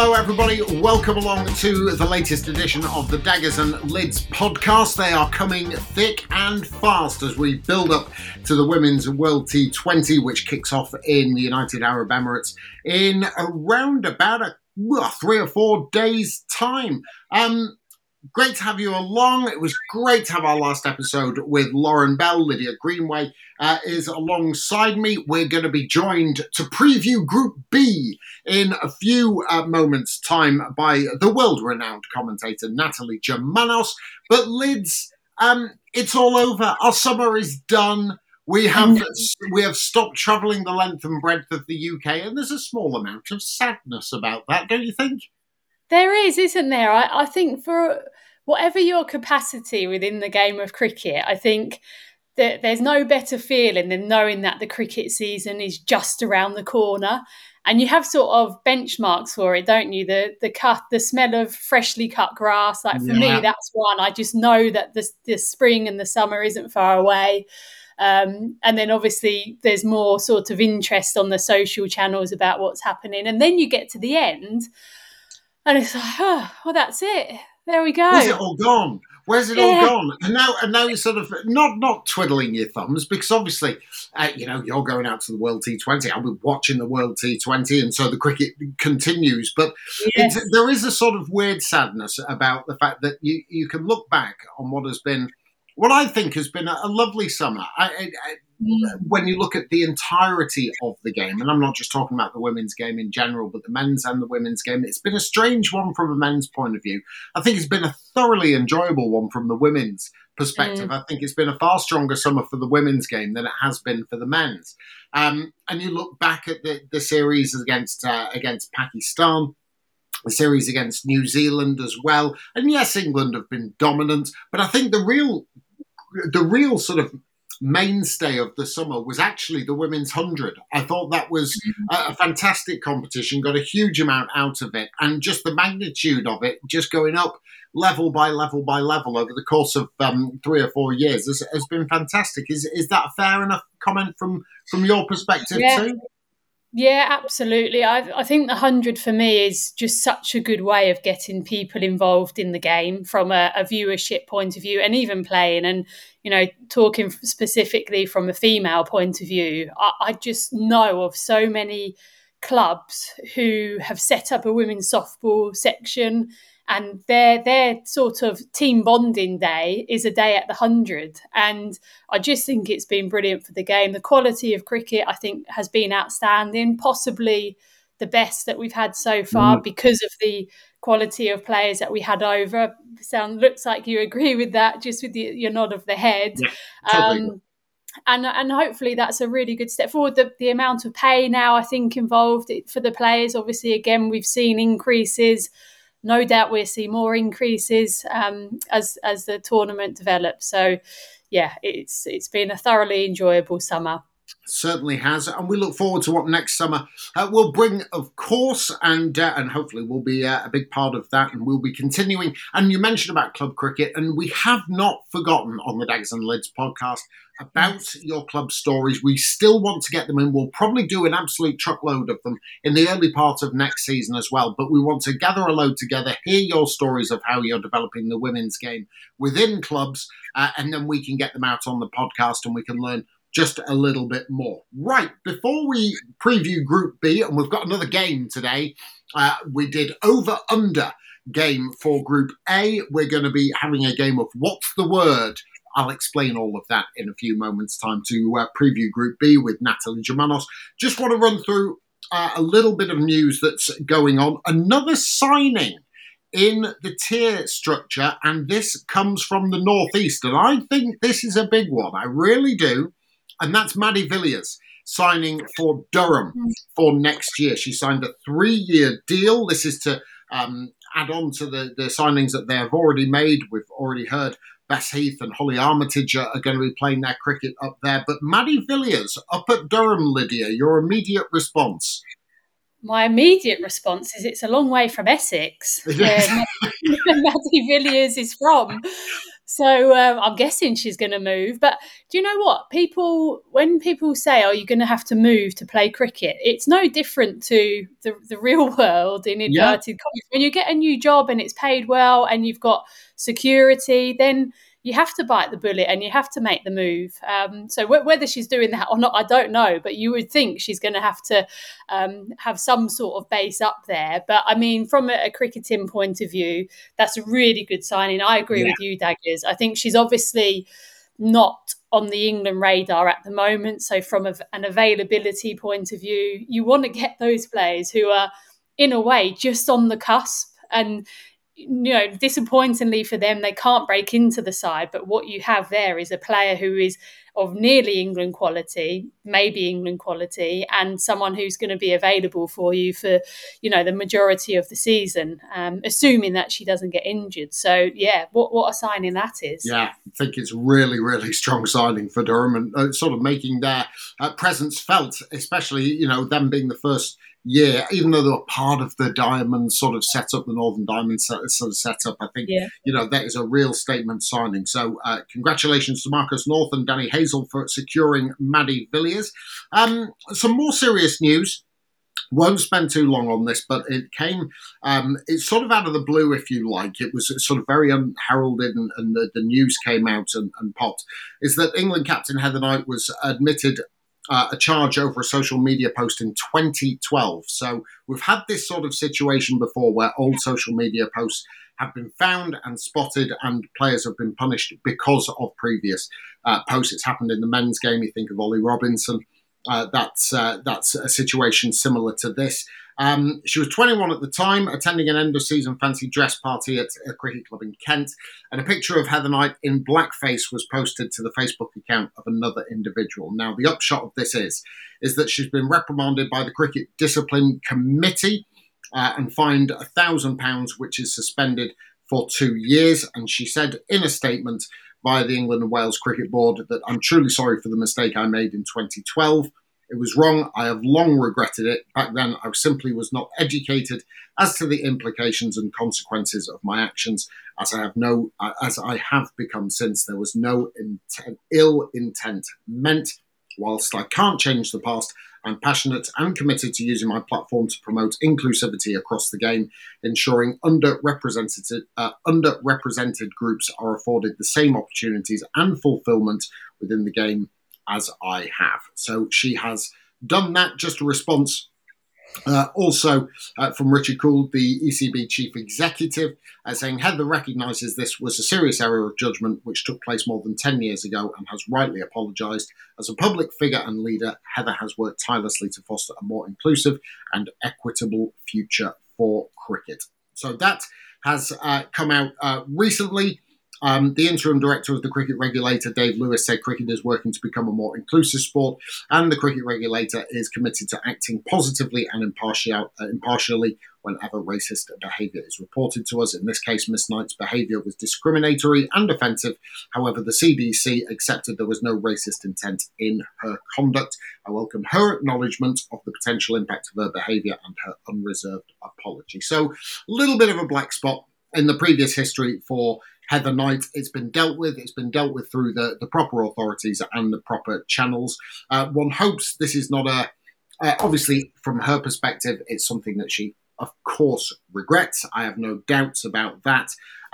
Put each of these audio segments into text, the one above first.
Hello everybody, welcome along to the latest edition of the Daggers and Lids podcast. They are coming thick and fast as we build up to the Women's World T20, which kicks off in the United Arab Emirates in around about 3 or 4 days' time. Great to have you along. It was great to have our last episode with Lauren Bell. Lydia Greenway is alongside me. We're going to be joined to preview Group B in a few moments' time by the world-renowned commentator Natalie Germanos. But Lids, it's all over. Our summer is done. We have stopped travelling the length and breadth of the UK, and there's a small amount of sadness about that, don't you think? There is, isn't there? I think for whatever your capacity within the game of cricket, I think that there's no better feeling than knowing that the cricket season is just around the corner. And you have sort of benchmarks for it, don't you? The smell of freshly cut grass. Like for me, that's one. I just know that the spring and the summer isn't far away. And then obviously there's more sort of interest on the social channels about what's happening. And then you get to the end and it's like, oh, well, that's it. There we go. Where's it all gone? Where's it all gone? And now you're sort of not twiddling your thumbs because obviously, you're going out to the World T20. I'll be watching the World T20, and so the cricket continues. But there is a sort of weird sadness about the fact that you can look back on what has been, what I think has been a lovely summer. When you look at the entirety of the game, and I'm not just talking about the women's game in general, but the men's and the women's game, it's been a strange one from a men's point of view. I think it's been a thoroughly enjoyable one from the women's perspective. I think it's been a far stronger summer for the women's game than it has been for the men's. And you look back at the series against Pakistan, the series against New Zealand as well. And yes, England have been dominant, but I think the real sort of mainstay of the summer was actually the Women's 100. I thought that was a fantastic competition, got a huge amount out of it, and just the magnitude of it just going up level by level by level over the course of 3 or 4 years has been fantastic. Is that a fair enough comment from your perspective too? Yeah, absolutely. I think the 100 for me is just such a good way of getting people involved in the game from a viewership point of view, and even playing. And, talking specifically from a female point of view, I just know of so many clubs who have set up a women's softball section, and their sort of team bonding day is a day at the 100. And I just think it's been brilliant for the game. The quality of cricket, I think, has been outstanding, possibly the best that we've had so far because of the quality of players that we had over. Looks like you agree with that, just with your nod of the head. Yeah, totally. And hopefully that's a really good step forward. The amount of pay now, I think, involved for the players, obviously, again, we've seen increases. No doubt we'll see more increases as the tournament develops. So, yeah, it's been a thoroughly enjoyable summer. Certainly has, and we look forward to what next summer will bring, of course, and hopefully we'll be a big part of that, and we'll be continuing. And you mentioned about club cricket, and we have not forgotten on the Daggers and Lids podcast about your club stories. We still want to get them in. We'll probably do an absolute truckload of them in the early part of next season as well, but we want to gather a load together, hear your stories of how you're developing the women's game within clubs, and then we can get them out on the podcast and we can learn just a little bit more. Right, before we preview Group B, and we've got another game today, we did over-under game for Group A. We're going to be having a game of What's the Word? I'll explain all of that in a few moments' time to preview Group B with Natalie Germanos. Just want to run through a little bit of news that's going on. Another signing in the tier structure, and this comes from the Northeast, and I think this is a big one. I really do. And that's Maddie Villiers signing for Durham for next year. She signed a 3-year deal. This is to add on to the signings that they have already made. We've already heard Bess Heath and Holly Armitage are going to be playing their cricket up there. But Maddie Villiers up at Durham, Lydia, your immediate response? My immediate response is it's a long way from Essex, where Maddie Villiers is from. So I'm guessing she's going to move. But do you know what? When people say, "Are you going to have to move to play cricket?" It's no different to the real world in Yeah. inverted commas. When you get a new job and it's paid well and you've got security, then you have to bite the bullet and you have to make the move. So whether she's doing that or not, I don't know. But you would think she's going to have some sort of base up there. But I mean, from a cricketing point of view, that's a really good signing. I agree with you, Daggers. I think she's obviously not on the England radar at the moment. So from an availability point of view, you want to get those players who are, in a way, just on the cusp. And disappointingly for them, they can't break into the side. But what you have there is a player who is of nearly England quality, maybe England quality, and someone who's going to be available for you for, the majority of the season, assuming that she doesn't get injured. So, yeah, what a signing that is. Yeah, I think it's really, really strong signing for Durham and sort of making their presence felt, especially, them being the first year, even though they were part of the Diamond sort of setup, the Northern Diamond sort of setup. I think, that is a real statement signing. So congratulations to Marcus North and Danny Hazel for securing Maddie Villiers. Some more serious news. Won't spend too long on this, but it came, it's sort of out of the blue, if you like. It was sort of very unheralded and the news came out and popped, is that England captain Heather Knight was admitted a charge over a social media post in 2012. So we've had this sort of situation before where old social media posts have been found and spotted and players have been punished because of previous posts. It's happened in the men's game. You think of Ollie Robinson. That's a situation similar to this. She was 21 at the time, attending an end-of-season fancy dress party at a cricket club in Kent, and a picture of Heather Knight in blackface was posted to the Facebook account of another individual. Now, the upshot of this is that she's been reprimanded by the Cricket Discipline Committee and fined £1,000, which is suspended for 2 years. And she said in a statement by the England and Wales Cricket Board that I'm truly sorry for the mistake I made in 2012. It was wrong. I have long regretted it. Back then, I simply was not educated as to the implications and consequences of my actions, as I have become since. There was no ill intent meant. Whilst I can't change the past, I'm passionate and committed to using my platform to promote inclusivity across the game, ensuring underrepresented groups are afforded the same opportunities and fulfillment within the game as I have. So she has done that. Just a response also from Richard Gould, the ECB chief executive, saying Heather recognises this was a serious error of judgment which took place more than 10 years ago and has rightly apologised. As a public figure and leader, Heather has worked tirelessly to foster a more inclusive and equitable future for cricket. So that has come out recently. The interim director of the cricket regulator, Dave Lewis, said cricket is working to become a more inclusive sport, and the cricket regulator is committed to acting positively and impartially whenever racist behaviour is reported to us. In this case, Miss Knight's behaviour was discriminatory and offensive. However, the CDC accepted there was no racist intent in her conduct. I welcome her acknowledgement of the potential impact of her behaviour and her unreserved apology. So, a little bit of a black spot in the previous history for Heather Knight. It's been dealt with. It's been dealt with through the proper authorities and the proper channels. One hopes this is not obviously, from her perspective, it's something that she, of course, regrets. I have no doubts about that.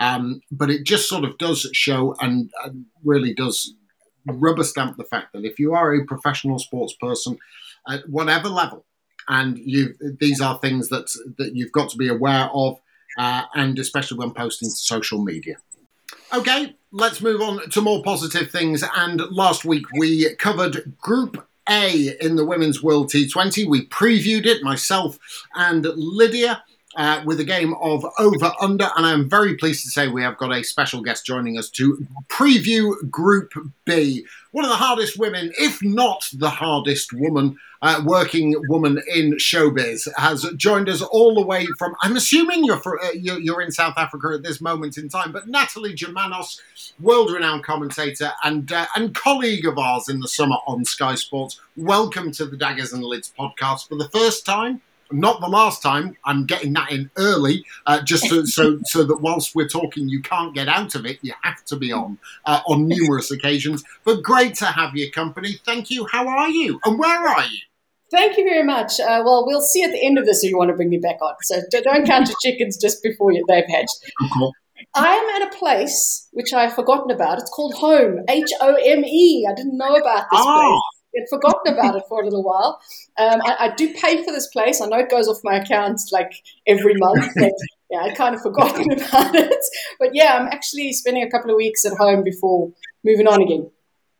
But it just sort of does show and really does rubber stamp the fact that if you are a professional sports person at whatever level, and these are things that you've got to be aware of, and especially when posting to social media. Okay, let's move on to more positive things. And last week we covered Group A in the Women's World T20. We previewed it, myself and Lydia, with a game of over-under. And I'm very pleased to say we have got a special guest joining us to preview Group B. One of the hardest women, if not the hardest woman, working woman in showbiz, has joined us all the way from, I'm assuming you're in South Africa at this moment in time, but Natalie Germanos, world-renowned commentator and colleague of ours in the summer on Sky Sports. Welcome to the Daggers and Lids podcast for the first time. not the last time. I'm getting that in early, just so that whilst we're talking, you can't get out of it. You have to be on numerous occasions. But great to have your company. Thank you. How are you? And where are you? Thank you very much. Well, we'll see at the end of this if you want to bring me back on. So don't count your chickens just before they've hatched. Cool. I am at a place which I've forgotten about. It's called Home, Home. I didn't know about this place. I'd forgotten about it for a little while. I do pay for this place. I know it goes off my account like every month, but yeah, I'd kind of forgotten about it. But yeah, I'm actually spending a couple of weeks at home before moving on again.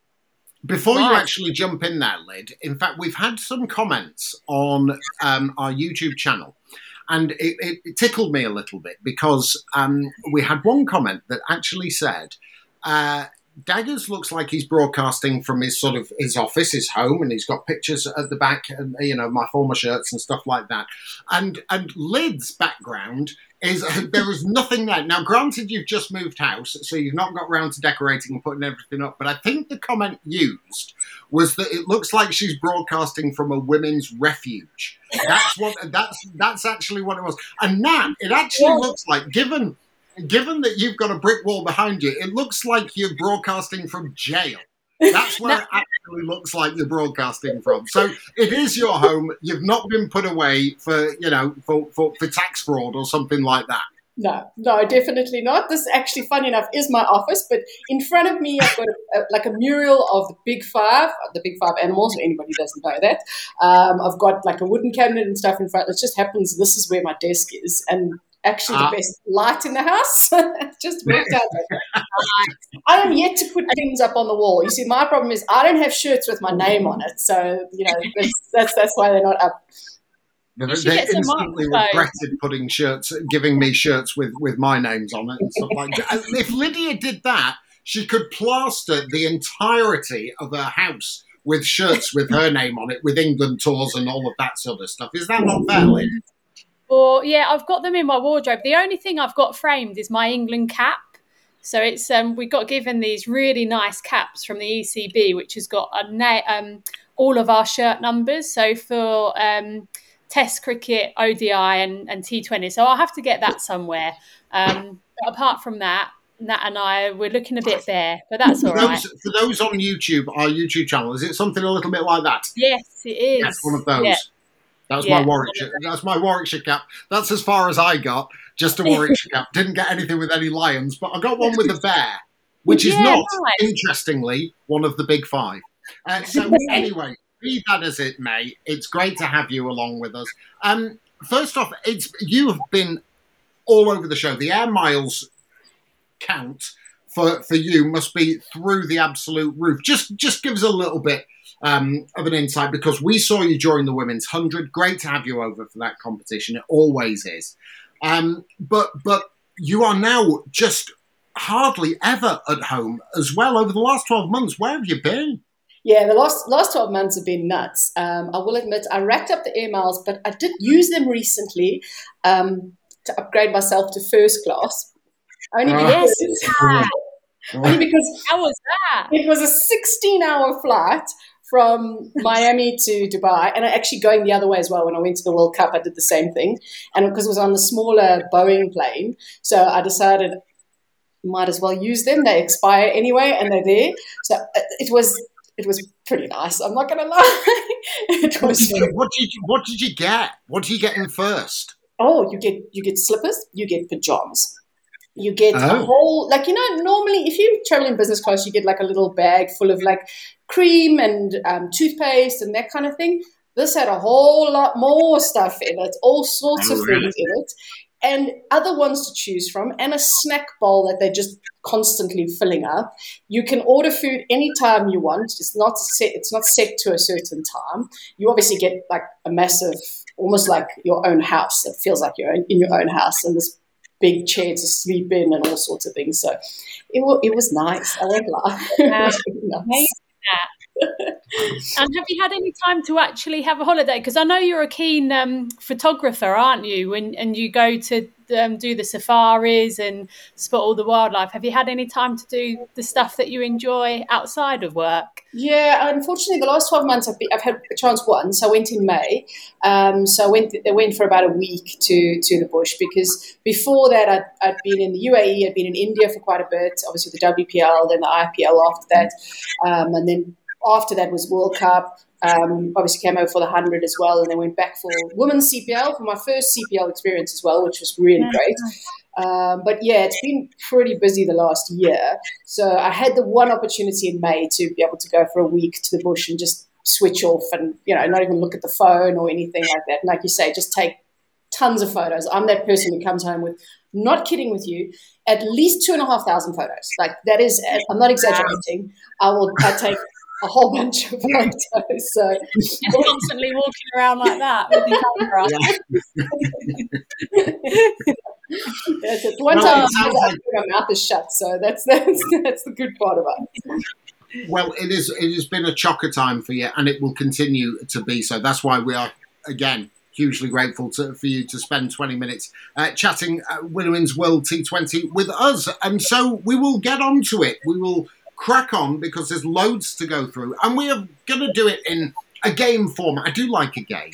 Before you actually jump in there, Lyd, in fact, we've had some comments on our YouTube channel. And it tickled me a little bit because we had one comment that actually said, Daggers looks like he's broadcasting from his office, his home, and he's got pictures at the back, and my former shirts and stuff like that. And Lyd's background is there is nothing there. Now, granted, you've just moved house, so you've not got round to decorating and putting everything up. But I think the comment used was that it looks like she's broadcasting from a women's refuge. That's actually what it was. And Nat, it actually looks like, given that you've got a brick wall behind you, it looks like you're broadcasting from jail. That's where it actually looks like you're broadcasting from. So it is your home. You've not been put away for tax fraud or something like that. No, definitely not. This actually, funny enough, is my office. But in front of me, I've got a mural of the big five animals, if anybody doesn't know that. I've got like a wooden cabinet and stuff in front. It just happens this is where my desk is. And actually the best light in the house. It's just worked out. I am yet to put things up on the wall. You see, my problem is I don't have shirts with my name on it. So, that's why they're not up. They instantly regretted giving me shirts with my names on it and stuff like that. If Lydia did that, she could plaster the entirety of her house with shirts with her name on it, with England tours and all of that sort of stuff. Is that not fair, Lydia? Well, yeah, I've got them in my wardrobe. The only thing I've got framed is my England cap. So it's we got given these really nice caps from the ECB, which has got all of our shirt numbers. So for Test cricket, ODI, and T20. So I'll have to get that somewhere. But apart from that, Nat and I, we're looking a bit bare, but that's all right. For those on YouTube, our YouTube channel, is it something a little bit like that? Yes, it is. Yes, one of those. Yeah. That's my Warwickshire. That's my Warwickshire cap. That's as far as I got. Just a Warwickshire cap. Didn't get anything with any lions, but I got one with a bear, which is not, interestingly, one of the big five. So anyway, be that as it may, it's great to have you along with us. First off, you have been all over the show. The air miles count for you must be through the absolute roof. Just give us a little bit of an insight, because we saw you during the Women's 100. Great to have you over for that competition. It always is. But you are now just hardly ever at home as well over the last 12 months. Where have you been? Yeah, the last 12 months have been nuts. I will admit I racked up the air miles, but I did use them recently to upgrade myself to first class. Only because how was that? It was a 16-hour flight from Miami to Dubai, and actually going the other way as well. When I went to the World Cup, I did the same thing, and because it was on the smaller Boeing plane, so I decided might as well use them. They expire anyway, and they're there. So it was pretty nice. I'm not going to lie. What did you get? What do you get in first? Oh, you get slippers. You get pajamas. You get a whole, normally if you travel in business class, you get like a little bag full of like cream and toothpaste and that kind of thing. This had a whole lot more stuff in it, all sorts of things in it, and other ones to choose from, and a snack bowl that they're just constantly filling up. You can order food anytime you want. It's not set to a certain time. You obviously get like a massive, almost like your own house. It feels like you're in your own house, and this big chair to sleep in and all sorts of things. So it was nice. I won't lie. Nice. And have you had any time to actually have a holiday? Because I know you're a keen photographer, aren't you? And you go to do the safaris and spot all the wildlife. Have you had any time to do the stuff that you enjoy outside of work? Yeah, unfortunately, the last 12 months I've had a chance once. I went in May. So I went for about a week to the bush, because before that I'd been in the UAE, I'd been in India for quite a bit, obviously the WPL, then the IPL after that. And then after that was World Cup. Obviously came over for the 100 as well, and then went back for women's CPL, for my first CPL experience as well, which was really great. But yeah, it's been pretty busy the last year. So I had the one opportunity in May to be able to go for a week to the bush and just switch off and, not even look at the phone or anything like that. And like you say, just take tons of photos. I'm that person who comes home with, not kidding with you, at least 2,500 photos. Like that is, I'm not exaggerating. I take a whole bunch of photos. So you're constantly walking around like that with the camera. Yes, it's one time my mouth is shut, so that's the good part about it. Well, it has been a chocker time for you, and it will continue to be so. That's why we are, again, hugely grateful for you to spend 20 minutes chatting Women's World T20 with us. And so we will get on to it. We will crack on, because there's loads to go through, and we are going to do it in a game format. I do like a game.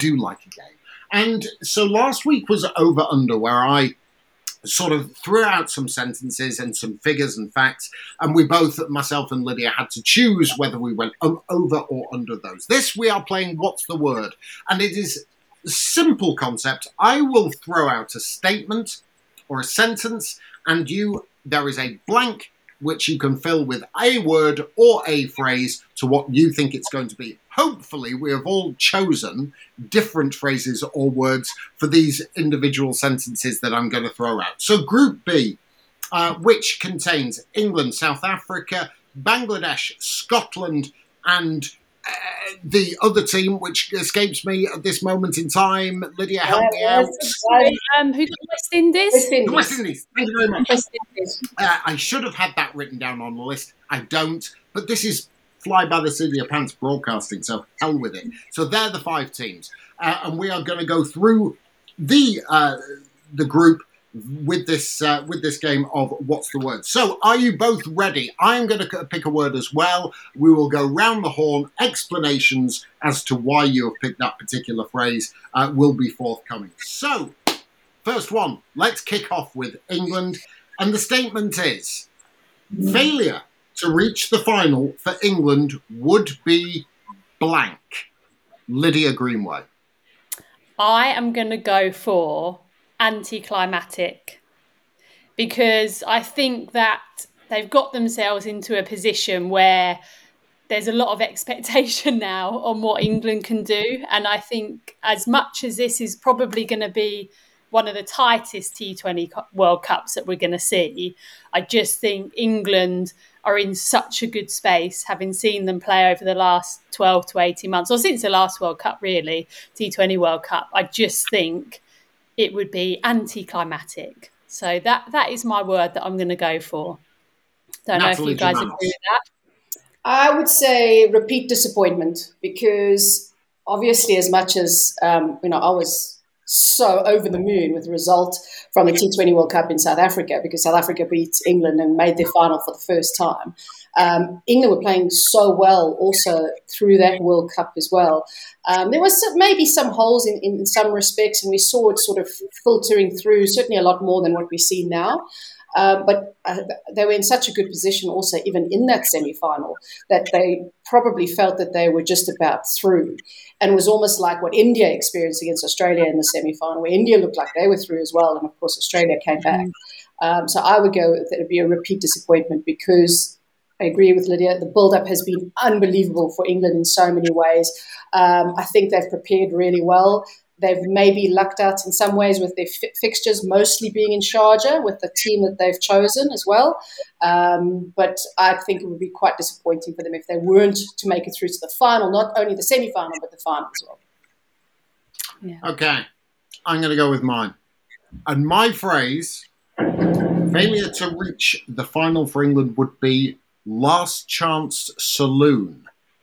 And so last week was over under, where I sort of threw out some sentences and some figures and facts, and we both, myself and Lydia, had to choose whether we went over or under those. This, we are playing What's the Word, and it is a simple concept. I will throw out a statement or a sentence, and there is a blank which you can fill with a word or a phrase to what you think it's going to be. Hopefully, we have all chosen different phrases or words for these individual sentences that I'm going to throw out. So Group B, which contains England, South Africa, Bangladesh, Scotland, and the other team, which escapes me at this moment in time. Lydia, help me out. Who got West Indies? West Indies. Thank you very much. I should have had that written down on the list. I don't. But this is fly by the seat of your pants broadcasting, so hell with it. So they're the 5 teams. And we are going to go through the group with this game of What's the Word. So are you both ready? I'm going to pick a word as well. We will go round the horn. Explanations as to why you have picked that particular phrase will be forthcoming. So, first one, let's kick off with England. And the statement is, failure to reach the final for England would be blank. Lydia Greenway. I am going to go for anticlimactic, because I think that they've got themselves into a position where there's a lot of expectation now on what England can do. And I think, as much as this is probably going to be one of the tightest T20 World Cups that we're going to see, I just think England are in such a good space, having seen them play over the last 12 to 18 months, or since the last World Cup, really, T20 World Cup. I just think it would be anticlimactic. So that is my word that I'm going to go for. Don't know if you guys agree with that. I would say repeat disappointment, because obviously, as much as I was so over the moon with the result from the T20 World Cup in South Africa, because South Africa beat England and made their final for the first time. England were playing so well also through that World Cup as well. There was maybe some holes in some respects, and we saw it sort of filtering through, certainly a lot more than what we see now. But they were in such a good position also, even in that semi-final, that they probably felt that they were just about through. And it was almost like what India experienced against Australia in the semi-final, where India looked like they were through as well. And, of course, Australia came back. So I would go that it would be a repeat disappointment, because I agree with Lydia, the build-up has been unbelievable for England in so many ways. I think they've prepared really well. They've maybe lucked out in some ways with their fixtures mostly being in Sharjah with the team that they've chosen as well. But I think it would be quite disappointing for them if they weren't to make it through to the final, not only the semi-final, but the final as well. Yeah. Okay, I'm going to go with mine. And my phrase, failure to reach the final for England, would be last chance saloon.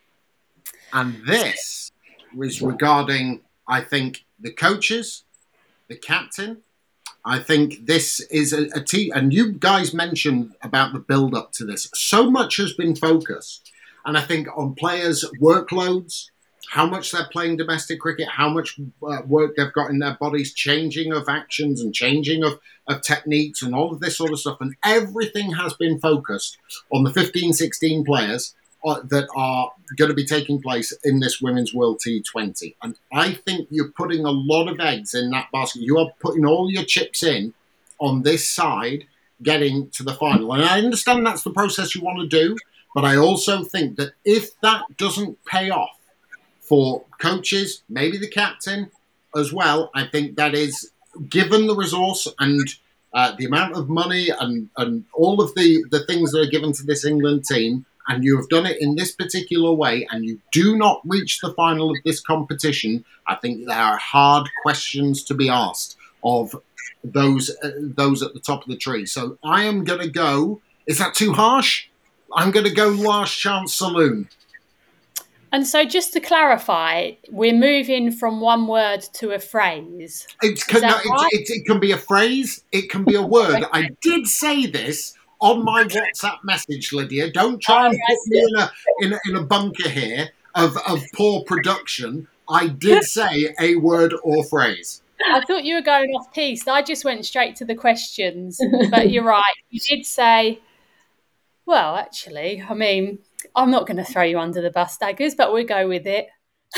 And this was regarding, I think, the coaches, the captain. I think this is a team, and you guys mentioned about the build-up to this. So much has been focused, and I think on players' workloads, how much they're playing domestic cricket, how much work they've got in their bodies, changing of actions and changing of techniques and all of this sort of stuff. And everything has been focused on the 15, 16 players that are going to be taking place in this Women's World T20. And I think you're putting a lot of eggs in that basket. You are putting all your chips in on this side getting to the final. And I understand that's the process you want to do, but I also think that if that doesn't pay off for coaches, maybe the captain as well, I think that is, given the resource and the amount of money and all of the things that are given to this England team, and you have done it in this particular way, and you do not reach the final of this competition, I think there are hard questions to be asked of those at the top of the tree. So I am going to go, is that too harsh? I'm going to go Last Chance Saloon. And so just to clarify, we're moving from one word to a phrase. It can be a phrase, it can be a word. I did say this on my WhatsApp message, Lydia. Don't try and put me in a bunker here of poor production. I did say a word or phrase. I thought you were going off piste. I just went straight to the questions. But you're right. You did say, well, actually, I mean, I'm not going to throw you under the bus, Daggers, but we'll go with it.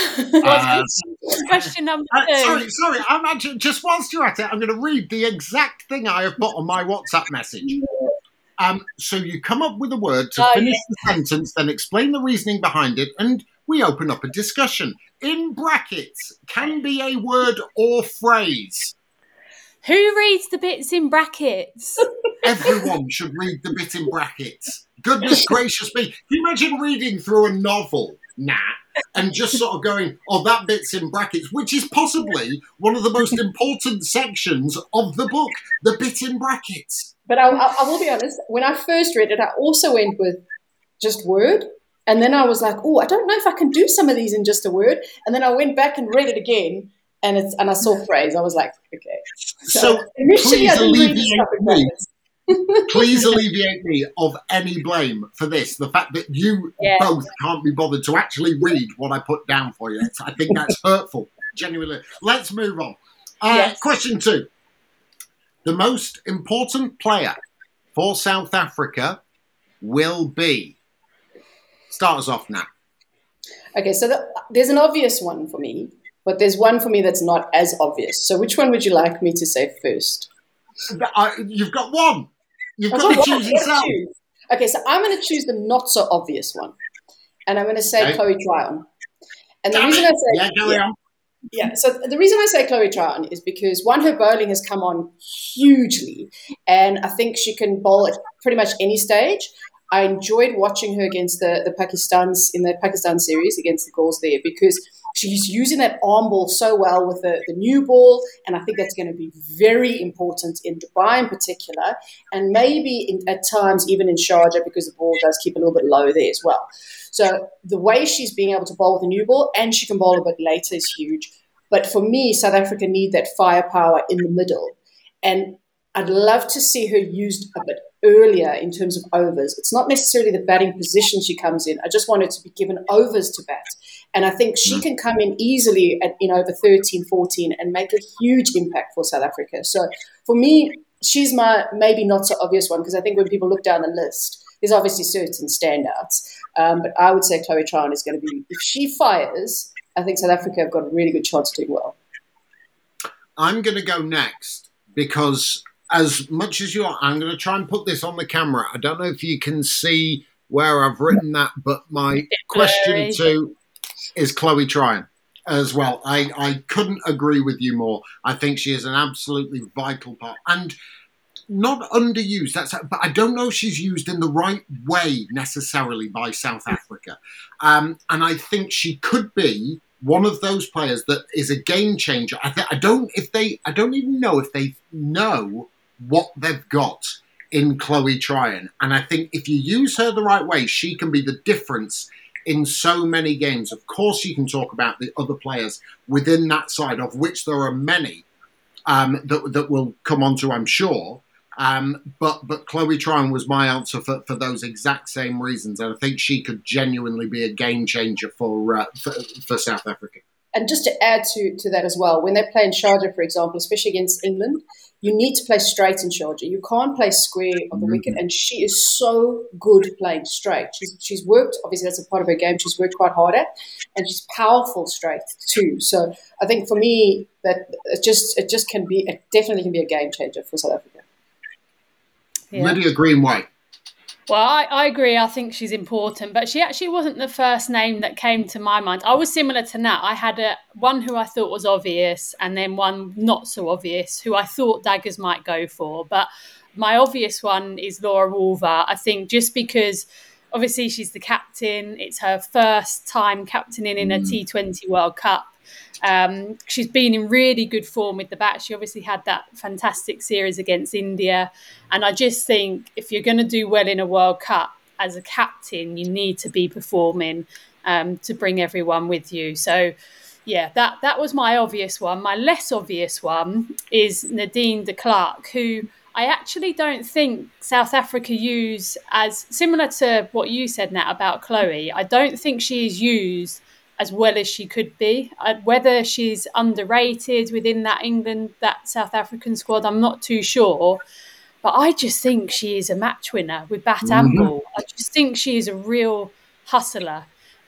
Question number 2. Sorry. I'm actually, just whilst you're at it, I'm going to read the exact thing I have put on my WhatsApp message. So you come up with a word to finish the sentence, then explain the reasoning behind it, and we open up a discussion. In brackets can be a word or phrase. Who reads the bits in brackets? Everyone should read the bit in brackets. Goodness gracious me. Can you imagine reading through a novel, and just sort of going, oh, that bit's in brackets, which is possibly one of the most important sections of the book, the bit in brackets. But I will be honest, when I first read it, I also went with just word. And then I was like, oh, I don't know if I can do some of these in just a word. And then I went back and read it again, and I saw phrase. I was like, okay. So initially I didn't read stuff in brackets. Please alleviate me of any blame for this. The fact that you both can't be bothered to actually read what I put down for you. I think that's hurtful, genuinely. Let's move on. Question 2. The most important player for South Africa will be... Start us off now. Okay, so there's an obvious one for me, but there's one for me that's not as obvious. So which one would you like me to say first? You've got one. You've got to choose yourself. Okay, so I'm going to choose the not so obvious one, and I'm going to say Chloe Tryon. And the reason I say so the reason I say Chloe Tryon is because, one, her bowling has come on hugely, and I think she can bowl at pretty much any stage. I enjoyed watching her against the Pakistans in the Pakistan series against the Gauls there, because she's using that arm ball so well with the new ball, and I think that's going to be very important in Dubai in particular, and maybe at times even in Sharjah, because the ball does keep a little bit low there as well. So the way she's being able to bowl with a new ball, and she can bowl a bit later, is huge. But for me, South Africa need that firepower in the middle, and I'd love to see her used a bit earlier in terms of overs. It's not necessarily the batting position she comes in. I just want her to be given overs to bat. And I think she can come in easily at over 13, 14 and make a huge impact for South Africa. So for me, she's my maybe not so obvious one, because I think when people look down the list, there's obviously certain standouts. But I would say Chloe Tryon is going to be, if she fires, I think South Africa have got a really good chance of doing well. I'm going to go next because... As much as you are, I'm going to try and put this on the camera. I don't know if you can see where I've written that, but my question 2 is Chloe Tryon as well. I couldn't agree with you more. I think she is an absolutely vital part. And not underused, but I don't know if she's used in the right way necessarily by South Africa. And I think she could be one of those players that is a game changer. I don't even know if they know what they've got in Chloe Tryon. And I think if you use her the right way, she can be the difference in so many games. Of course, you can talk about the other players within that side, of which there are many that we'll come on to, I'm sure. But Chloe Tryon was my answer for those exact same reasons, and I think she could genuinely be a game changer for South Africa. And just to add to that as well, when they play in Sharjah, for example, especially against England, you need to play straight in Sharjah. You can't play square of the wicket, and she is so good playing straight. She's worked, obviously that's a part of her game, she's worked quite hard at, and she's powerful straight too. So I think for me, that it definitely can be a game changer for South Africa. Yeah. Lydia Green-White. Well, I agree. I think she's important, but she actually wasn't the first name that came to my mind. I was similar to Nat. I had one who I thought was obvious and then one not so obvious who I thought Daggers might go for. But my obvious one is Laura Wolver. I think just because obviously she's the captain. It's her first time captaining in a T20 World Cup. She's been in really good form with the bat. She obviously had that fantastic series against India. And I just think if you're going to do well in a World Cup as a captain, you need to be performing to bring everyone with you. So, yeah, that was my obvious one. My less obvious one is Nadine de Klerk, who I actually don't think South Africa use as similar to what you said, Nat, about Chloe. I don't think she is used as well as she could be. Whether she's underrated within that South African squad, I'm not too sure. But I just think she is a match winner with bat and ball. I just think she is a real hustler.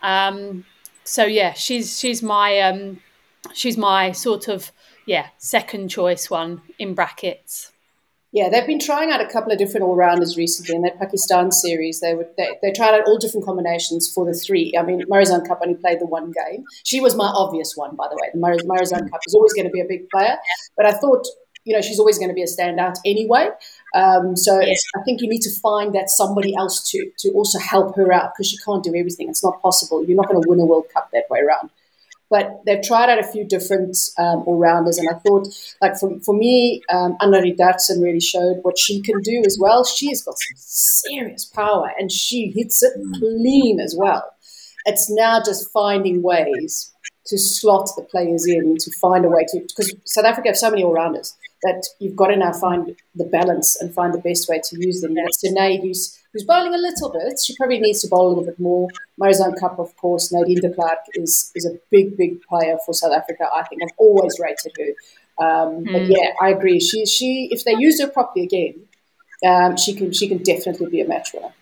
So yeah, she's my sort of second choice one in brackets. Yeah, they've been trying out a couple of different all-rounders recently. In that Pakistan series, they tried out all different combinations for the three. I mean, Marizanne Kapp only played the one game. She was my obvious one, by the way. Marizanne Kapp is always going to be a big player. But I thought, she's always going to be a standout anyway. I think you need to find that somebody else to also help her out, because she can't do everything. It's not possible. You're not going to win a World Cup that way around. But they've tried out a few different all-rounders, and I thought, like for me, Annelie Dartson really showed what she can do as well. She has got some serious power, and she hits it clean as well. It's now just finding ways to slot the players in, to find a way to, because South Africa have so many all-rounders that you've got to now find the balance and find the best way to use them. That's Sinead, who's bowling a little bit. She probably needs to bowl a little bit more. Marizanne Kapp, of course. Nadine de Klerk is a big, big player for South Africa. I think I've always rated her. But yeah, I agree. She if they use her properly again, she can definitely be a match winner.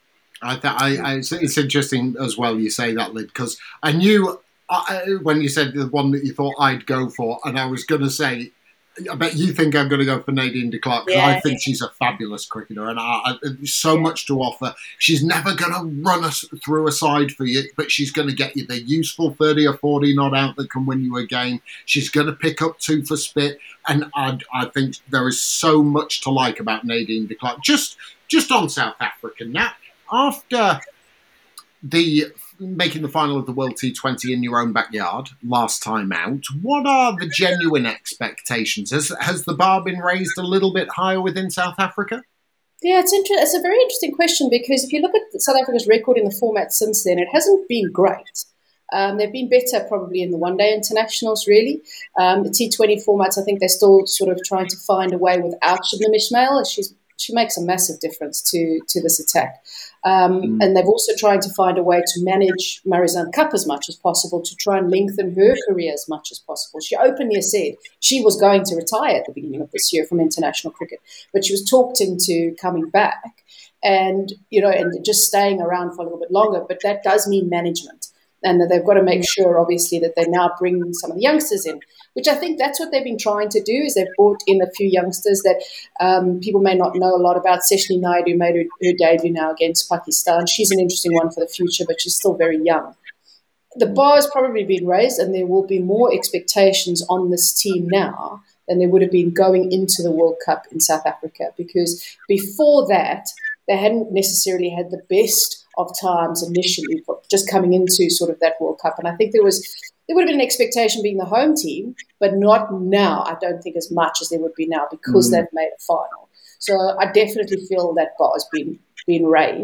It's interesting as well you say that, Lyd, because I knew when you said the one that you thought I'd go for, and I was going to say, I bet you think I'm going to go for Nadine de Klerk, because I think she's a fabulous cricketer, and so much to offer. She's never going to run us through a side for you, but she's going to get you the useful 30 or 40 not out that can win you a game. She's going to pick up 2 for spit, and I think there is so much to like about Nadine de Klerk. Just on South Africa, Nat, after making the final of the World T20 in your own backyard last time out, what are the genuine expectations? Has the bar been raised a little bit higher within South Africa? Yeah, it's a very interesting question, because if you look at South Africa's record in the format since then, it hasn't been great. They've been better probably in the one-day internationals, really. The T20 formats, I think they're still sort of trying to find a way without Shubham Ismail. She makes a massive difference to this attack. And they've also tried to find a way to manage Marizanne Kapp as much as possible, to try and lengthen her career as much as possible. She openly said she was going to retire at the beginning of this year from international cricket, but she was talked into coming back and just staying around for a little bit longer. But that does mean management, and that they've got to make sure, obviously, that they now bring some of the youngsters in, which I think that's what they've been trying to do, is they've brought in a few youngsters that people may not know a lot about. Seshni Naidu made her debut now against Pakistan. She's an interesting one for the future, but she's still very young. The bar has probably been raised, and there will be more expectations on this team now than there would have been going into the World Cup in South Africa, because before that, they hadn't necessarily had the best of times initially for just coming into sort of that World Cup. And I think there would have been an expectation being the home team, but not now, I don't think, as much as there would be now, because they've made a final. So I definitely feel that bar has been raised.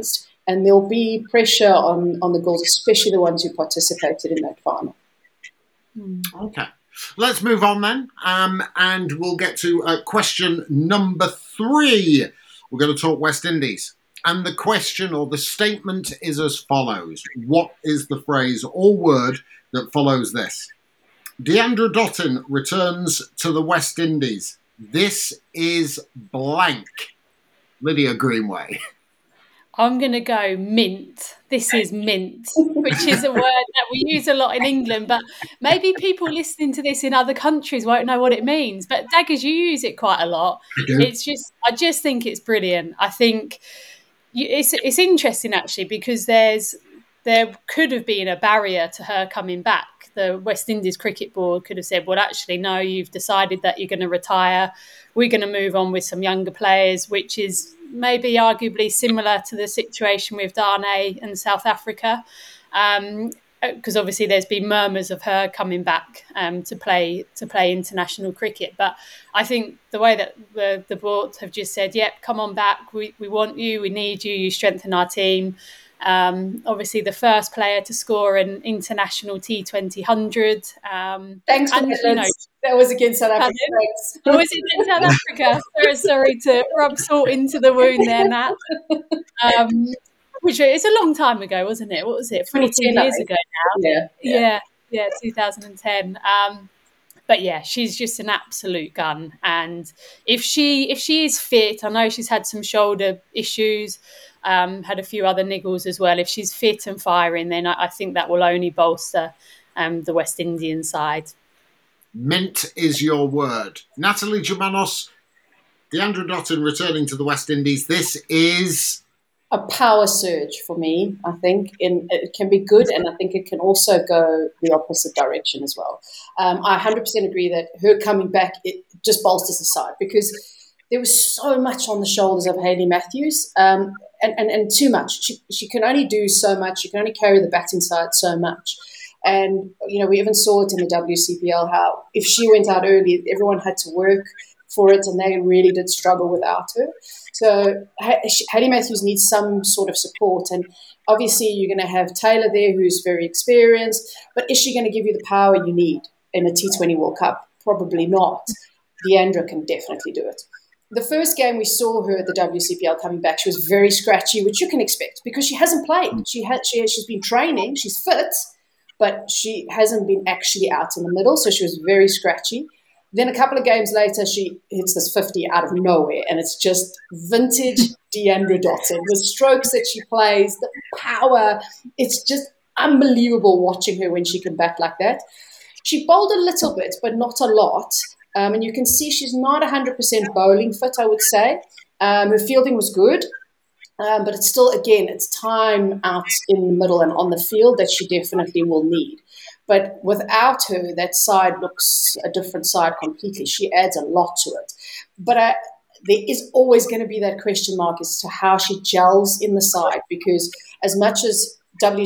and there'll be pressure on the girls, especially the ones who participated in that final. Okay. Let's move on then, and we'll get to question number 3. We're going to talk West Indies. And the question or the statement is as follows. What is the phrase or word that follows this? Deandra Dottin returns to the West Indies. This is blank. Lydia Greenway. I'm going to go mint. This is mint, which is a word that we use a lot in England, but maybe people listening to this in other countries won't know what it means. But Daggers, you use it quite a lot. I just think it's brilliant. I think it's interesting actually, because there could have been a barrier to her coming back. The West Indies Cricket Board could have said, well, actually, no, you've decided that you're going to retire. We're going to move on with some younger players, which is maybe arguably similar to the situation with Darnay and South Africa. Because obviously there's been murmurs of her coming back to play international cricket. But I think the way that the board have just said, yep, come on back, we want you, we need you, you strengthen our team. Obviously the first player to score an international T20 100. Thanks for that. That was against South Africa. Oh, was it against South Africa? Sorry to rub salt into the wound there, Nat. Which it's a long time ago, wasn't it? What was it? 14 years ago now. Yeah, 2010. But yeah, she's just an absolute gun. And if she is fit, I know she's had some shoulder issues, had a few other niggles as well. If she's fit and firing, then I think that will only bolster the West Indian side. Mint is your word. Natalie Germanos, Deandra Dottin returning to the West Indies. This is a power surge for me, I think. It can be good, and I think it can also go the opposite direction as well. I 100% agree that her coming back, it just bolsters the side, because there was so much on the shoulders of Hayley Matthews, and too much. She can only do so much. She can only carry the batting side so much. And, we even saw it in the WCPL, how if she went out early, everyone had to work for it, and they really did struggle without her. So Hayley Matthews needs some sort of support, and obviously you're going to have Taylor there, who's very experienced, but is she going to give you the power you need in a T20 World Cup? Probably not. Deandra can definitely do it. The first game we saw her at the WCPL coming back, she was very scratchy, which you can expect because she hasn't played. She's been training, she's fit, but she hasn't been actually out in the middle, so she was very scratchy. Then a couple of games later, she hits this 50 out of nowhere, and it's just vintage Deandra Dottin. The strokes that she plays, the power, it's just unbelievable watching her when she can bat like that. She bowled a little bit, but not a lot. And you can see she's not 100% bowling fit, I would say. Her fielding was good, but it's still, again, it's time out in the middle and on the field that she definitely will need. But without her, that side looks a different side completely. She adds a lot to it. But there is always going to be that question mark as to how she gels in the side, because as much as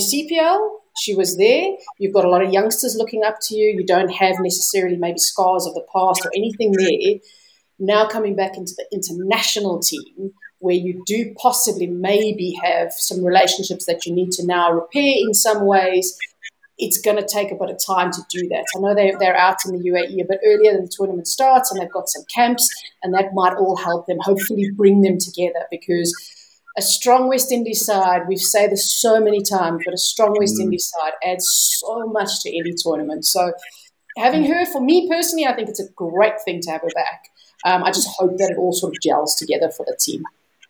WCPL, she was there, you've got a lot of youngsters looking up to you. You don't have necessarily maybe scars of the past or anything there. Now coming back into the international team, where you do possibly maybe have some relationships that you need to now repair in some ways, it's going to take a bit of time to do that. I know they're out in the UAE a bit earlier than the tournament starts, and they've got some camps, and that might all help them, hopefully bring them together, because a strong West Indies side, we've said this so many times, but a strong West Indies side adds so much to any tournament. So having her, for me personally, I think it's a great thing to have her back. I just hope that it all sort of gels together for the team.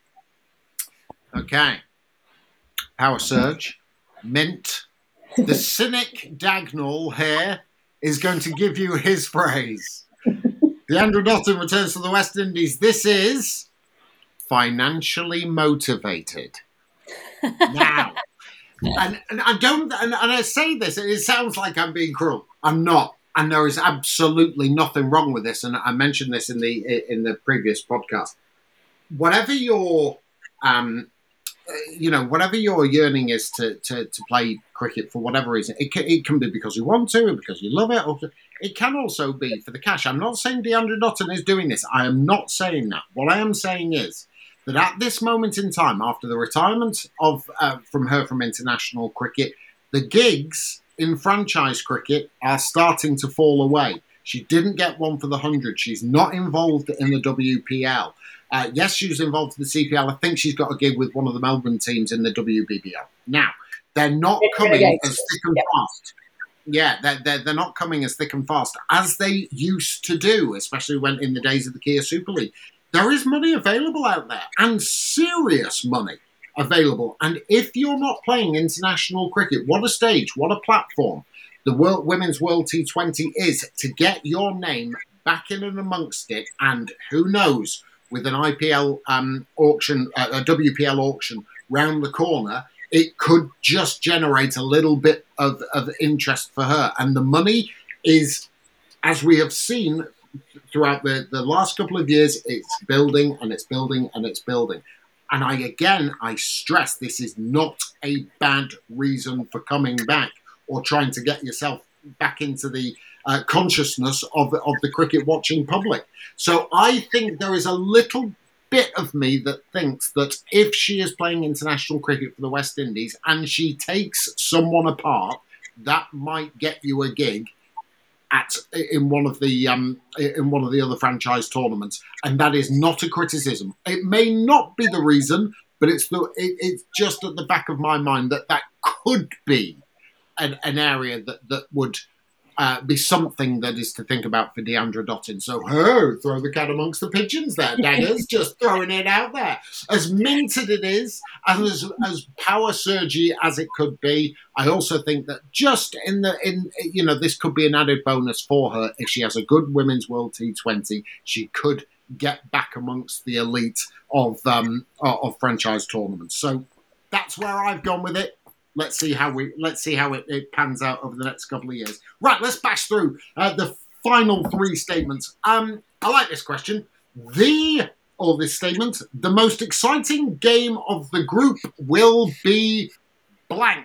Okay. Power surge. Mint. The cynic Dagnall here is going to give you his phrase. Deandra Dottin returns to the West Indies. This is financially motivated. Now, and I don't, and I say this, and it sounds like I'm being cruel. I'm not, and there is absolutely nothing wrong with this. And I mentioned this in the previous podcast. Whatever your whatever your yearning is to play cricket for whatever reason, it can be because you want to, because you love it, or it can also be for the cash. I'm not saying Deandra Dottin is doing this. I am not saying that. What I am saying is that at this moment in time, after the retirement of from international cricket, the gigs in franchise cricket are starting to fall away. She didn't get one for the 100. She's not involved in the WPL. Yes, she was involved in the CPL. I think she's got a gig with one of the Melbourne teams in the WBBL. Now, they're not coming as thick and fast. Yeah, they're not coming as thick and fast as they used to do, especially when in the days of the Kia Super League. There is money available out there, and serious money available. And if you're not playing international cricket, what a stage, what a platform the Women's World T20 is to get your name back in and amongst it. And who knows, with an IPL auction, a WPL auction round the corner, it could just generate a little bit of interest for her. And the money is, as we have seen throughout the last couple of years, it's building and it's building and it's building. And I stress, this is not a bad reason for coming back or trying to get yourself back into the consciousness of the cricket watching public. So I think there is a little bit of me that thinks that if she is playing international cricket for the West Indies and she takes someone apart, that might get you a gig in one of the other franchise tournaments, and that is not a criticism. It may not be the reason, but it's just at the back of my mind that could be an area that would be something that is to think about for Deandra Dottin. So, throw the cat amongst the pigeons there, Daggers, just throwing it out there. As minted it is, and as power surgy as it could be, I also think that just this could be an added bonus for her. If she has a good Women's World T20, she could get back amongst the elite of franchise tournaments. So that's where I've gone with it. Let's see how it pans out over the next couple of years. Right, let's bash through the final three statements. I like this question. This statement: the most exciting game of the group will be blank.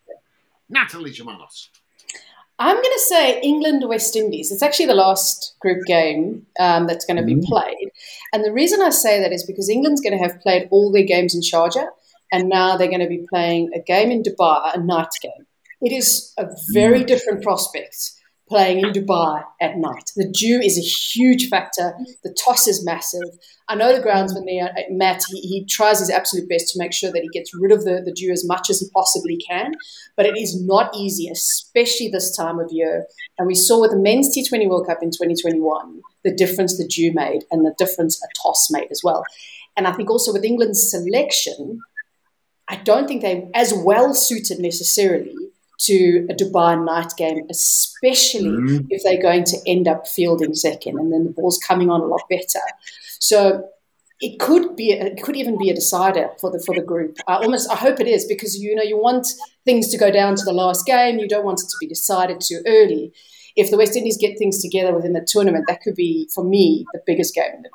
Natalie Germanos. I'm going to say England-West Indies. It's actually the last group game that's going to be played. And the reason I say that is because England's going to have played all their games in Sharjah, and now they're going to be playing a game in Dubai, a night game. It is a very different prospect playing in Dubai at night. The dew is a huge factor. The toss is massive. I know the groundsman there, Matt, he tries his absolute best to make sure that he gets rid of the dew as much as he possibly can, but it is not easy, especially this time of year. And we saw with the Men's T20 World Cup in 2021, the difference the dew made and the difference a toss made as well. And I think also with England's selection, I don't think they're as well suited necessarily to a Dubai night game, especially if they're going to end up fielding second and then the ball's coming on a lot better. So it could even be a decider for the group. I hope it is, because you want things to go down to the last game. You don't want it to be decided too early. If the West Indies get things together within the tournament, that could be, for me, the biggest game in the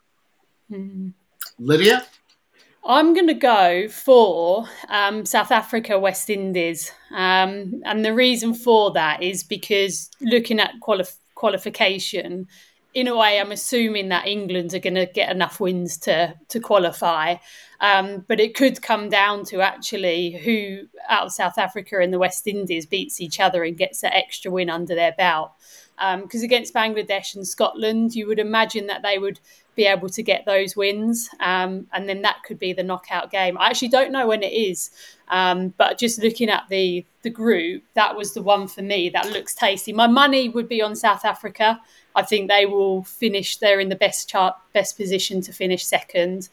group. Lydia? I'm going to go for South Africa, West Indies. And the reason for that is because looking at qualification, in a way, I'm assuming that England are going to get enough wins to qualify. But it could come down to actually who out of South Africa and the West Indies beats each other and gets that extra win under their belt. Because against Bangladesh and Scotland, you would imagine that they would be able to get those wins. And then that could be the knockout game. I actually don't know when it is. But just looking at the group, that was the one for me that looks tasty. My money would be on South Africa. I think they will finish. They're in the best position to finish second.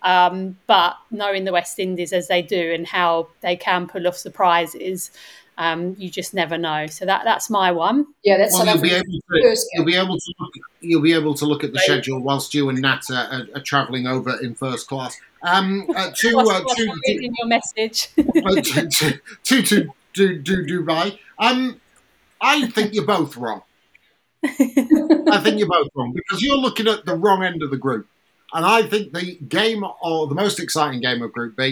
But knowing the West Indies as they do and how they can pull off surprises, you just never know. So that's my one. Yeah, that's well, you'll be able to look at the schedule whilst you and Nat are travelling over in first class. Reading your message. to Dubai. I think you're both wrong. I think you're both wrong because you're looking at the wrong end of the group. And I think the game, or the most exciting game of Group B,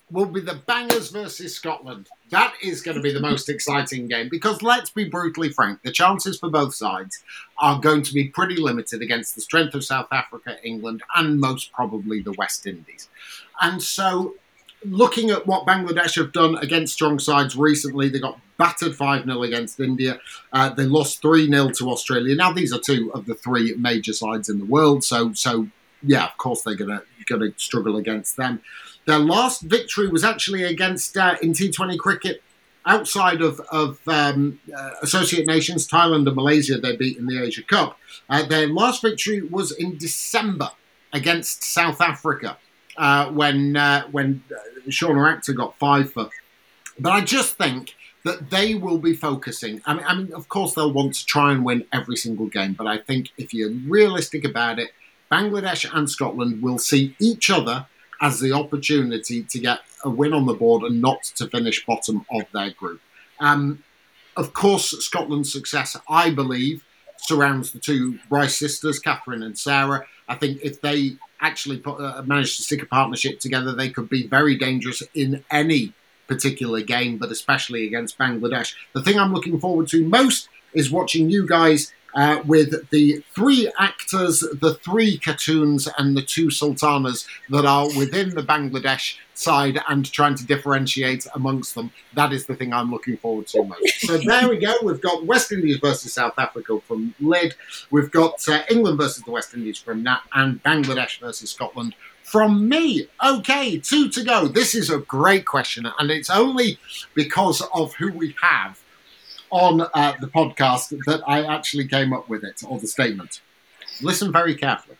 will be the Bangers versus Scotland. That is going to be the most exciting game because let's be brutally frank, the chances for both sides are going to be pretty limited against the strength of South Africa, England, and most probably the West Indies. And so looking at what Bangladesh have done against strong sides recently, they got battered 5-0 against India. They lost 3-0 to Australia. Now, these are two of the three major sides in the world. So yeah, of course they're going to struggle against them. Their last victory was actually against, in T20 cricket, outside of Associate Nations, Thailand and Malaysia, they beat in the Asia Cup. Their last victory was in December against South Africa when Shauna Acter got 5 for. But I just think that they will be focusing. I mean, of course, they'll want to try and win every single game. But I think if you're realistic about it, Bangladesh and Scotland will see each other as the opportunity to get a win on the board and not to finish bottom of their group. Of course, Scotland's success, I believe, surrounds the two Bryce sisters, Catherine and Sarah. I think if they actually manage to stick a partnership together, they could be very dangerous in any particular game, but especially against Bangladesh. The thing I'm looking forward to most is watching you guys with the 3 actors, the 3 Khatoons, and the 2 sultanas that are within the Bangladesh side and trying to differentiate amongst them. That is the thing I'm looking forward to most. So there we go. We've got West Indies versus South Africa from Lyd. We've got England versus the West Indies from Nat, and Bangladesh versus Scotland from me. Okay, 2 to go. This is a great question, and it's only because of who we have on the podcast that I actually came up with it, or the statement. Listen very carefully.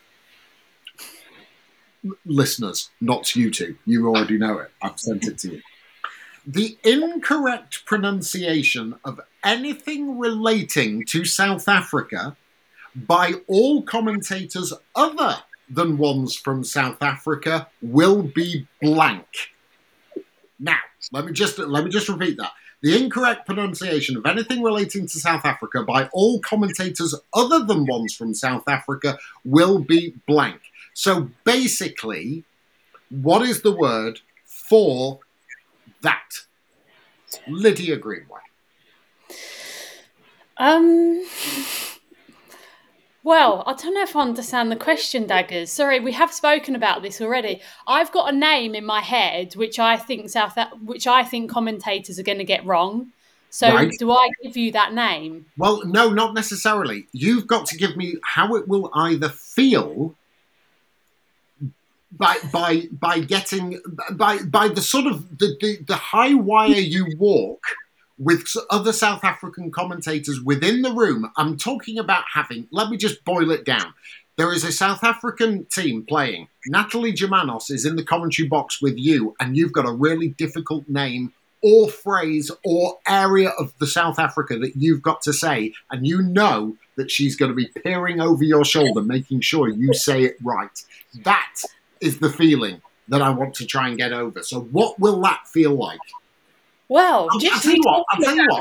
Listeners, not you two. You already know it. I've sent it to you. The incorrect pronunciation of anything relating to South Africa by all commentators other than ones from South Africa will be blank. Now, let me just repeat that. The incorrect pronunciation of anything relating to South Africa by all commentators other than ones from South Africa will be blank. So basically, what is the word for that? Lydia Greenway. Well, I don't know if I understand the question, Daggers. Sorry, we have spoken about this already. I've got a name in my head which I think commentators are going to get wrong. So right. Do I give you that name? Well, no, not necessarily. You've got to give me how it will either feel by the sort of the high wire you walk with other South African commentators within the room. I'm talking about having, let me just boil it down. There is a South African team playing. Natalie Germanos is in the commentary box with you, and you've got a really difficult name or phrase or area of the South Africa that you've got to say, and you know that she's going to be peering over your shoulder, making sure you say it right. That is the feeling that I want to try and get over. So what will that feel like? Well, I'll tell you what.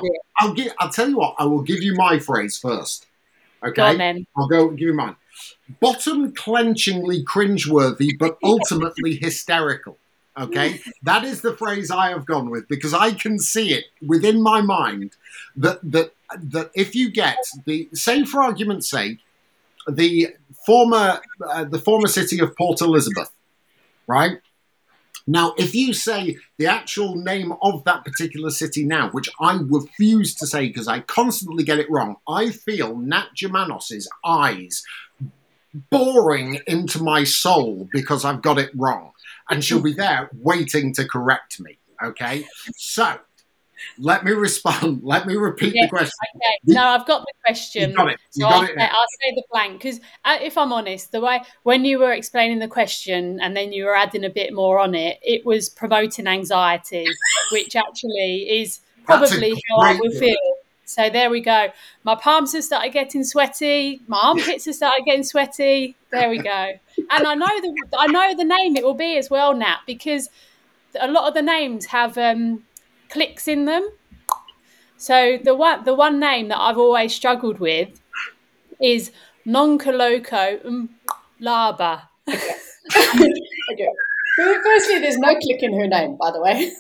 I will give you my phrase first. Okay, go on, then. I'll go give you mine. Bottom clenchingly cringeworthy, but ultimately hysterical. Okay, that is the phrase I have gone with because I can see it within my mind that if you get the, say for argument's sake, the former city of Port Elizabeth, right? Now, if you say the actual name of that particular city now, which I refuse to say because I constantly get it wrong, I feel Nat Germanos' eyes boring into my soul because I've got it wrong. And she'll be there waiting to correct me, okay? So, let me respond. Let me repeat the question. Okay. No, I've got the question. You got it. I'll say the blank because if I'm honest, the way when you were explaining the question and then you were adding a bit more on it, it was promoting anxiety, which actually is probably how I will feel. So there we go. My palms have started getting sweaty. My armpits have started getting sweaty. There we go. And I know the name it will be as well, Nat, because a lot of the names have clicks in them. So the one name that I've always struggled with is Nonkaloko Laba. Okay. Firstly, there's no click in her name, by the way.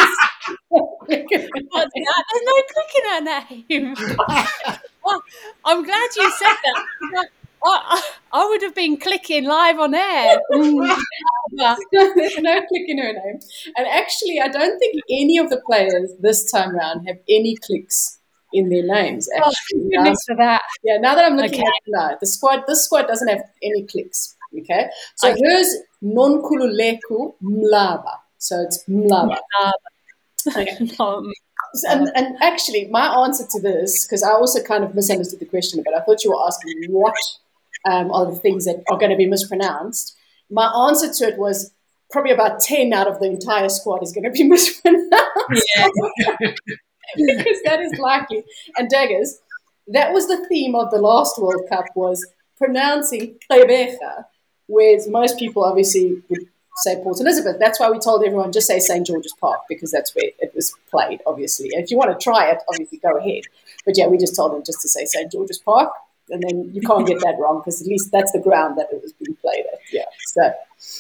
What's that? There's no click in her name. Well, I'm glad you said that. I would have been clicking live on air. There's no click in her name. And actually, I don't think any of the players this time around have any clicks in their names. Actually, goodness for that. Yeah, now that I'm looking at it now, this squad doesn't have any clicks. Okay, so hers Nonkululeko Mlaba. So it's Mlaba. Okay. And actually, my answer to this, because I also kind of misunderstood the question, but I thought you were asking what are the things that are going to be mispronounced. My answer to it was probably about 10 out of the entire squad is going to be mispronounced. Yeah. Because that is likely. And Daggers, that was the theme of the last World Cup, was pronouncing Gqeberha, whereas most people obviously would say Port Elizabeth. That's why we told everyone just say St. George's Park, because that's where it was played, obviously. And if you want to try it, obviously go ahead. But yeah, we just told them just to say St. George's Park, and then you can't get that wrong, because at least that's the ground that it was being played at. Yeah, so...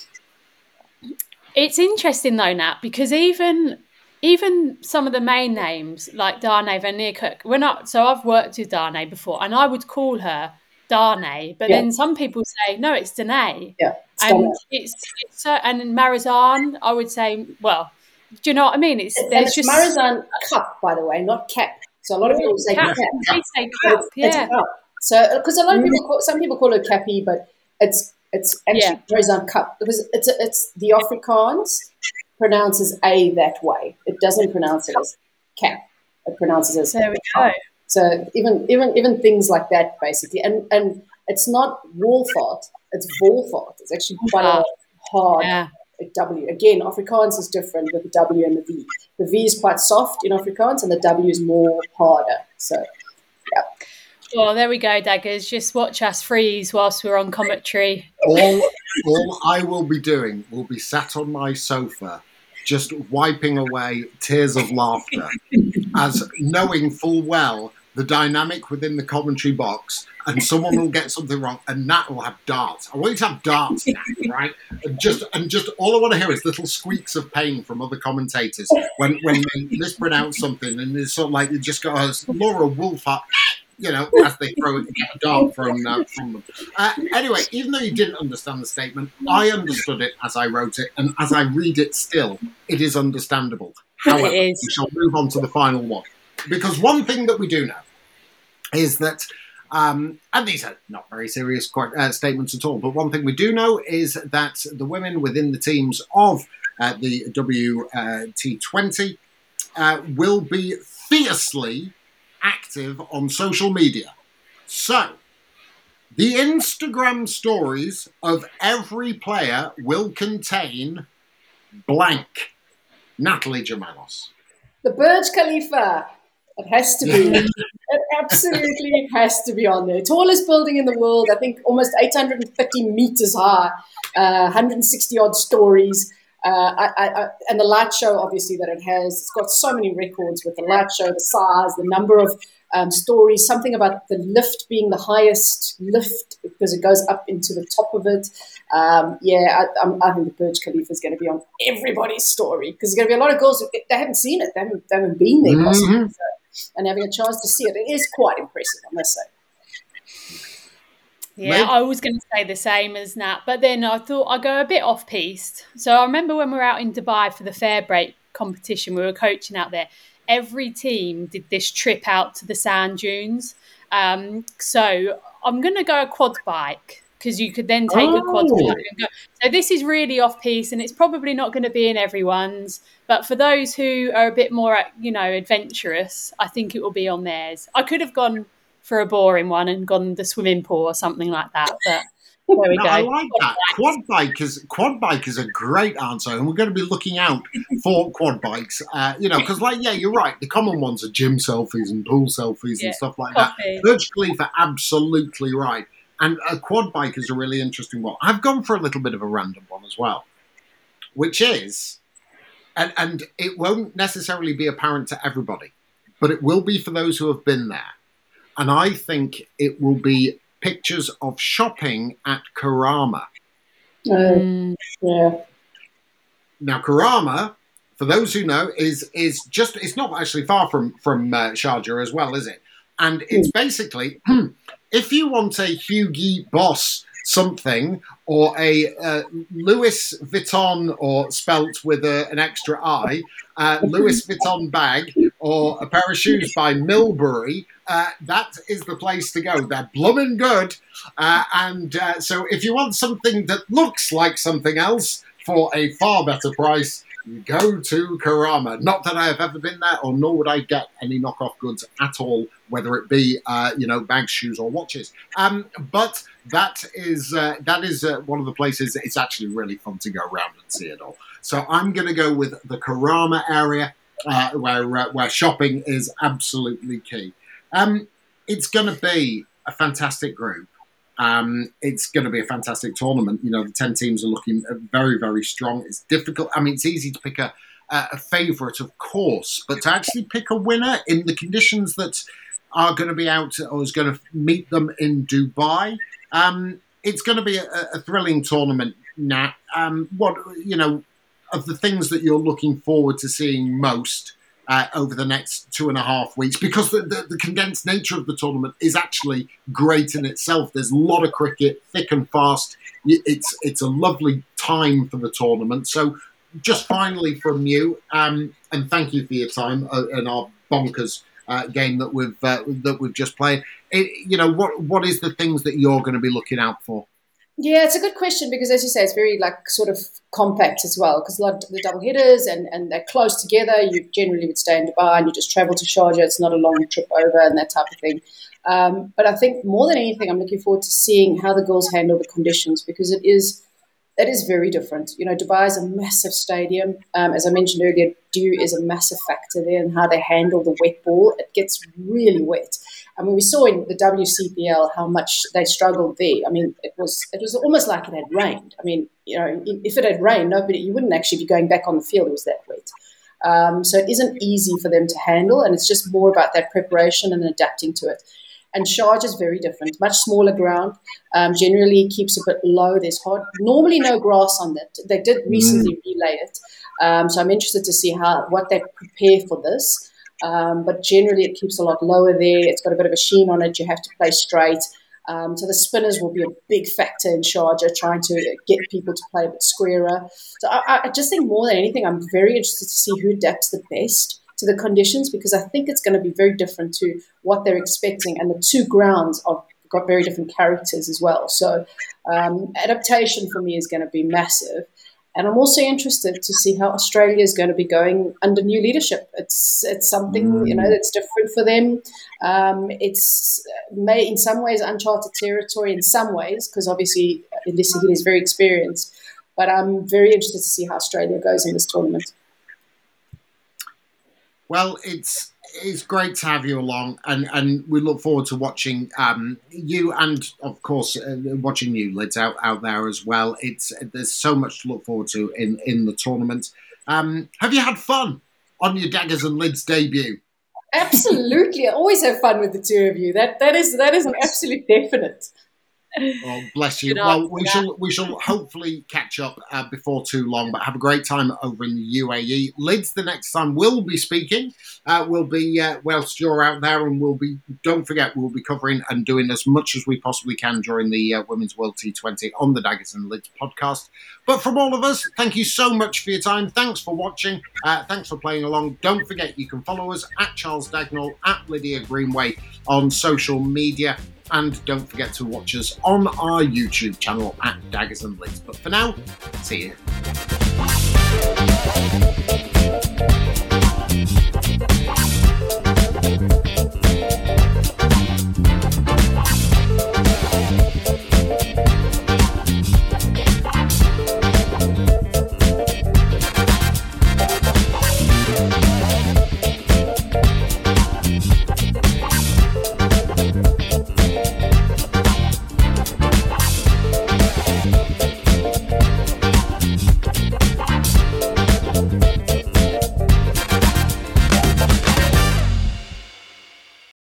It's interesting though, Nat, because even some of the main names like Darnay van Niekerk, so I've worked with Darnay before, and I would call her Darnay, but then some people say no, it's Danae. Yeah, and it's so, and Marizanne, I would say, well, do you know what I mean? It's just Marizanne Cup, by the way, not Cap. So a lot of people say Cap. They say Cap, yeah. So because a lot of people, some people call it Cappy, but it's actually Marizanne Cup, because it's the Afrikaans pronounces A that way. It doesn't pronounce it as Cap. It pronounces it as there we go. So even things like that, basically, and it's not Wolfart, it's Wolfart. It's actually quite a hard W. Again, Afrikaans is different with the W and the V. The V is quite soft in Afrikaans, and the W is more harder. So, yeah. Well, there we go, Daggers. Just watch us freeze whilst we're on commentary. All I will be doing will be sat on my sofa, just wiping away tears of laughter, as knowing full well the dynamic within the commentary box, and someone will get something wrong, and Nat will have darts. I want you to have darts, Nat, right? And just all I want to hear is little squeaks of pain from other commentators when they mispronounce something, and it's sort of like you just go, oh, Laura Wolfart, you know, as they throw it, get a dart from them. Anyway, even though you didn't understand the statement, I understood it as I wrote it, and as I read it still, it is understandable. However, we shall move on to the final one. Because one thing that we do know is that, and these are not very serious statements at all, but one thing we do know is that the women within the teams of the WT20 will be fiercely active on social media. So, the Instagram stories of every player will contain blank. Natalie Germanos. The Burj Khalifa. It has to be. It absolutely has to be on there. Tallest building in the world, I think almost 850 meters high, 160 odd stories. And the light show, obviously, that it has. It's got so many records with the light show, the size, the number of stories, something about the lift being the highest lift because it goes up into the top of it. I think the Burj Khalifa is going to be on everybody's story, because there's going to be a lot of girls who they haven't seen it, they haven't been there possibly, and having a chance to see it. It is quite impressive, I must say. Yeah, I was going to say the same as Nat, but then I thought I'd go a bit off-piste. So I remember when we were out in Dubai for the fair break competition, we were coaching out there. Every team did this trip out to the sand dunes. So I'm going to go a quad bike, because you could then take a quad bike and go. So this is really off-piste, and it's probably not going to be in everyone's. But for those who are a bit more, adventurous, I think it will be on theirs. I could have gone for a boring one and gone the swimming pool or something like that, but there we go. I like that. Quad bike is a great answer, and we're going to be looking out for quad bikes. Because you're right. The common ones are gym selfies and pool selfies and stuff like that. Burj Khalifa, absolutely right. And a quad bike is a really interesting one. I've gone for a little bit of a random one as well, which is, and it won't necessarily be apparent to everybody, but it will be for those who have been there. And I think it will be pictures of shopping at Karama. Yeah. Now, Karama, for those who know, is just, it's not actually far from Sharjah as well, is it? And it's basically, if you want a Hugo Boss something, or a Louis Vuitton, or spelt with an extra I, Louis Vuitton bag, or a pair of shoes by Milbury, that is the place to go. They're blooming good. So if you want something that looks like something else for a far better price, go to Karama. Not that I have ever been there, or nor would I get any knockoff goods at all, whether it be bags, shoes, or watches. But that is one of the places. It's actually really fun to go around and see it all. So I'm going to go with the Karama area, where shopping is absolutely key. It's going to be a fantastic group. It's going to be a fantastic tournament. The 10 teams are looking very, very strong. It's difficult. I mean, it's easy to pick a favourite, of course, but to actually pick a winner in the conditions that are going to be out, or is going to meet them in Dubai, it's going to be a thrilling tournament. Nat, of the things that you're looking forward to seeing most over the next 2.5 weeks, because the condensed nature of the tournament is actually great in itself. There's a lot of cricket, thick and fast. It's a lovely time for the tournament. So just finally from you, and thank you for your time and our bonkers game that we've just played. What is the things that you're going to be looking out for? Yeah, it's a good question, because, as you say, it's very sort of compact as well, because a lot of the double hitters and they're close together. You generally would stay in Dubai and you just travel to Sharjah. It's not a long trip over and that type of thing. But I think more than anything, I'm looking forward to seeing how the girls handle the conditions, because it is very different. Dubai is a massive stadium. As I mentioned earlier, dew is a massive factor there, and how they handle the wet ball. It gets really wet. I mean, we saw in the WCPL how much they struggled there. I mean, it was almost like it had rained. I mean, if it had rained, you wouldn't actually be going back on the field. It was that wet. So it isn't easy for them to handle, and it's just more about that preparation and adapting to it. And Sharjah is very different, much smaller ground, generally keeps a bit low. There's normally no grass on that. They did recently relay it. So I'm interested to see what they prepare for this. But generally it keeps a lot lower there. It's got a bit of a sheen on it. You have to play straight. So the spinners will be a big factor in Sharjah, trying to get people to play a bit squarer. So I just think more than anything, I'm very interested to see who adapts the best to the conditions, because I think it's going to be very different to what they're expecting. And the two grounds have got very different characters as well. So adaptation for me is going to be massive. And I'm also interested to see how Australia is going to be going under new leadership. It's something, that's different for them. It's in some ways uncharted territory in some ways, because obviously Elisa is very experienced. But I'm very interested to see how Australia goes in this tournament. Well, it's great to have you along, and we look forward to watching you, and of course watching you, Lids, out there as well. There's so much to look forward to in the tournament. Have you had fun on your Daggers and Lids debut? Absolutely, I always have fun with the two of you. That is an absolute definite. Oh, bless you. Well, we shall hopefully catch up before too long, but have a great time over in the UAE. Lids, the next time we'll be speaking will be whilst you're out there, and don't forget, we'll be covering and doing as much as we possibly can during the Women's World T20 on the Daggers and Lids podcast. But from all of us, thank you so much for your time. Thanks for watching. Thanks for playing along. Don't forget, you can follow us at Charles Dagnall, at Lydia Greenway on social media. And don't forget to watch us on our YouTube channel at Daggers and Lids. But for now, see you.